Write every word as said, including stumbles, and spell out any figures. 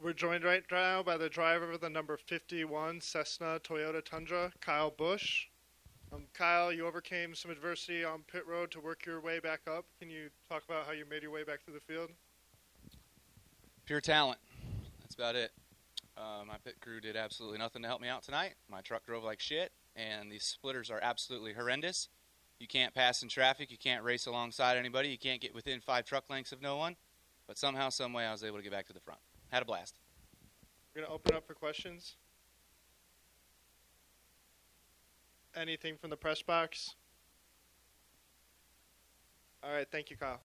We're joined right now by the driver of the number fifty-one Cessna Toyota Tundra, Kyle Busch. Um, Kyle, you overcame some adversity on pit road to work your way back up. Can you talk about how you made your way back to the field? Pure talent. That's about it. Uh, my pit crew did absolutely nothing to help me out tonight. My truck drove like shit, and these splitters are absolutely horrendous. You can't pass in traffic. You can't race alongside anybody. You can't get within five truck lengths of no one. But somehow, some way, I was able to get back to the front. Had a blast. We're going to open up for questions. Anything from the press box? All right, thank you, Kyle.